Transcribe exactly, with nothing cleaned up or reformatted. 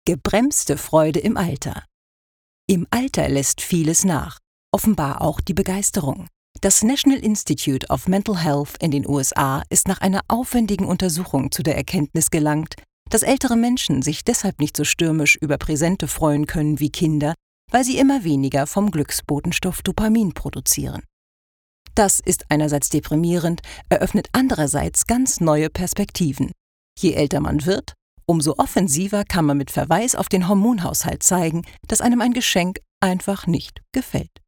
Gebremste Freude im Alter. Im Alter lässt vieles nach, offenbar auch die Begeisterung. Das National Institute of Mental Health in den U S A ist nach einer aufwendigen Untersuchung zu der Erkenntnis gelangt, dass ältere Menschen sich deshalb nicht so stürmisch über Präsente freuen können wie Kinder, weil sie immer weniger vom Glücksbotenstoff Dopamin produzieren. Das ist einerseits deprimierend, eröffnet andererseits ganz neue Perspektiven. Je älter man wird, umso offensiver kann man mit Verweis auf den Hormonhaushalt zeigen, dass einem ein Geschenk einfach nicht gefällt.